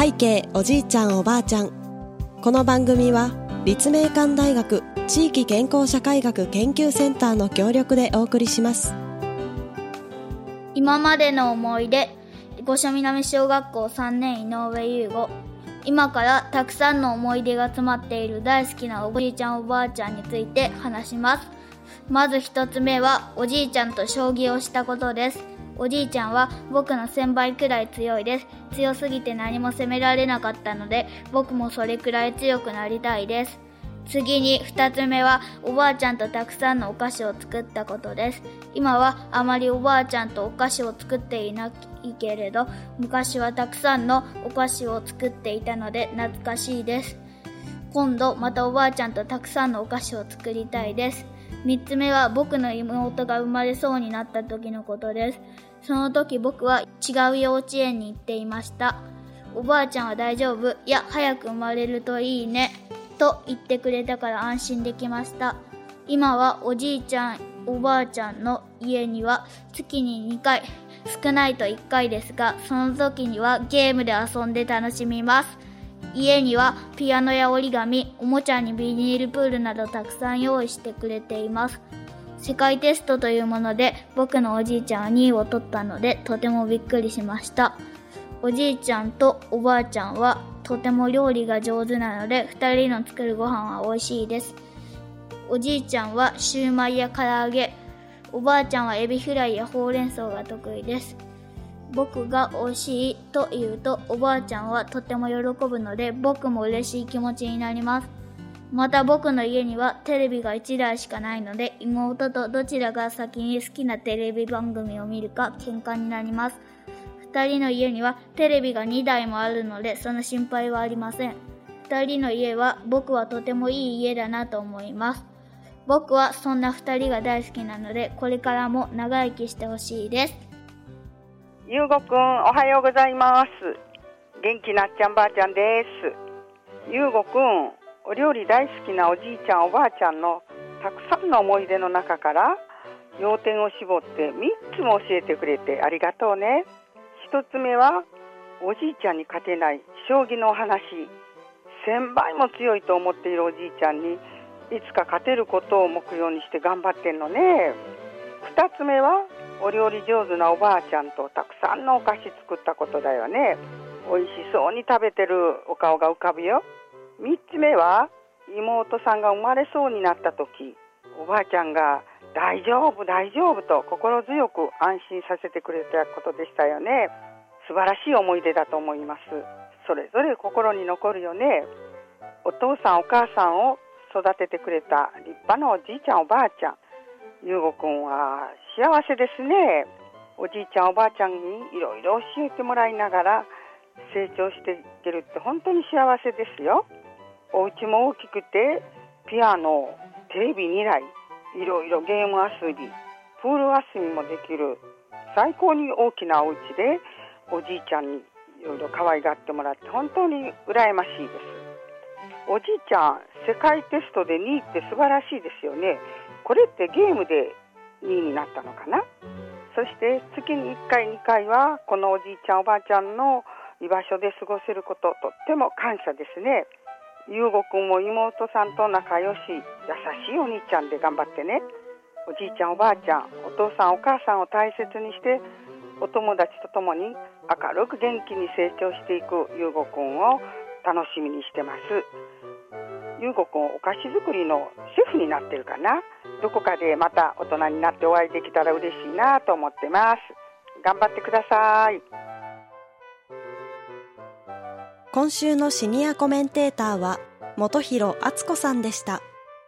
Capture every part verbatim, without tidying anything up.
背景おじいちゃんおばあちゃん。この番組は立命館大学地域健康社会学研究センターの協力でお送りします。 今までの思い出、五所南小学校さんねん井上優吾。今からたくさんの思い出が詰まっている大好きなおじいちゃんおばあちゃんについて話します。まず一つ目はおじいちゃんと将棋をしたことです。おじいちゃんは僕のせんばいくらい強いです。強すぎて何も責められなかったので、僕もそれくらい強くなりたいです。次に二つ目はおばあちゃんとたくさんのお菓子を作ったことです。今はあまりおばあちゃんとお菓子を作っていないけれど、昔はたくさんのお菓子を作っていたので懐かしいです。今度またおばあちゃんとたくさんのお菓子を作りたいです。三つ目は僕の妹が生まれそうになった時のことです。その時僕は違う幼稚園に行っていました。おばあちゃんは大丈夫、いや早く生まれるといいねと言ってくれたから安心できました。今はおじいちゃんおばあちゃんの家には月ににかい、少ないといっかいですが、その時にはゲームで遊んで楽しみます。家にはピアノや折り紙、おもちゃにビニールプールなどたくさん用意してくれています。世界テストというもので僕のおじいちゃんはにいを取ったのでとてもびっくりしました。おじいちゃんとおばあちゃんはとても料理が上手なのでふたりの作るご飯は美味しいです。おじいちゃんはシューマイや唐揚げ、おばあちゃんはエビフライやほうれん草が得意です。僕が美味しいと言うとおばあちゃんはとても喜ぶので僕も嬉しい気持ちになります。また僕の家にはテレビがいちだいしかないので妹とどちらが先に好きなテレビ番組を見るか喧嘩になります。ふたりの家にはテレビがにだいもあるのでその心配はありません。ふたりの家は僕はとてもいい家だなと思います。僕はそんなふたりが大好きなのでこれからも長生きしてほしいです。 ゆうごくんおはようございます。元気なっちゃんばあちゃんです。ゆうごくん、お料理大好きなおじいちゃんおばあちゃんのたくさんの思い出の中から要点を絞ってみっつも教えてくれてありがとうね。ひとつめはおじいちゃんに勝てない将棋のお話、せんばいも強いと思っているおじいちゃんにいつか勝てることを目標にして頑張ってんのね。ふたつめはお料理上手なおばあちゃんとたくさんのお菓子作ったことだよね。おいしそうに食べてるお顔が浮かぶよ。みっつめは妹さんが生まれそうになった時、おばあちゃんが大丈夫大丈夫と心強く安心させてくれたことでしたよね。素晴らしい思い出だと思います。それぞれ心に残るよね。お父さんお母さんを育ててくれた立派なおじいちゃんおばあちゃん、ゆうごくんは幸せですね。おじいちゃんおばあちゃんにいろいろ教えてもらいながら成長していけるって本当に幸せですよ。お家も大きくてピアノ、テレビにだい、いろいろゲーム遊び、プール遊びもできる最高に大きなお家でおじいちゃんにいろいろ可愛がってもらって本当に羨ましいです。おじいちゃん世界テストでにいって素晴らしいですよね。これってゲームでにいになったのかな。そして月にいっかいにかいはこのおじいちゃんおばあちゃんの居場所で過ごせること、とっても感謝ですね。ゆうごくんも妹さんと仲良し優しいお兄ちゃんで頑張ってね。おじいちゃんおばあちゃん、お父さんお母さんを大切にしてお友達と共に明るく元気に成長していくゆうごくんを楽しみにしてます。ゆうごくんお菓子作りのシェフになってるかな。どこかでまた大人になってお会いできたら嬉しいなと思ってます。頑張ってください。 今週のシニアコメンテーターは本広敦子さんでした。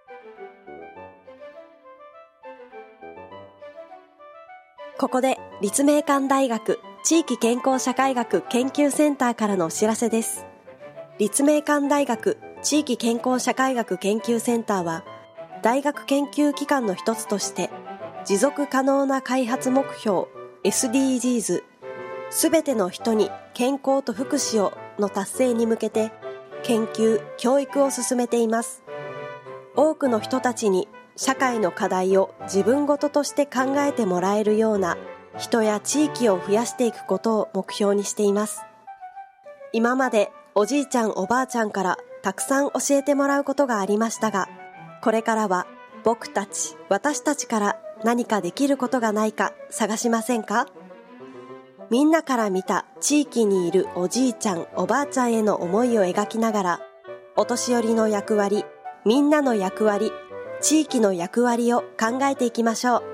ここで立命館大学地域健康社会学研究センターからのお知らせです。立命館大学地域健康社会学研究センターは大学研究機関の一つとして持続可能な開発目標 エスディージーズ すべての人に健康と福祉をの達成に向けて研究・教育を進めています。多くの人たちに社会の課題を自分ごととして考えてもらえるような人や地域を増やしていくことを目標にしています。 今までおじいちゃんおばあちゃんからたくさん教えてもらうことがありましたが、これからは僕たち、私たちから何かできることがないか探しませんか？みんなから見た地域にいるおじいちゃんおばあちゃんへの思いを描きながら、お年寄りの役割、みんなの役割、地域の役割を考えていきましょう。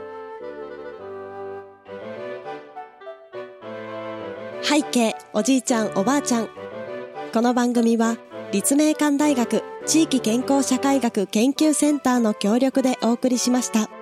背景おじいちゃんおばあちゃん。この番組は立命館大学地域健康社会学研究センターの協力でお送りしました。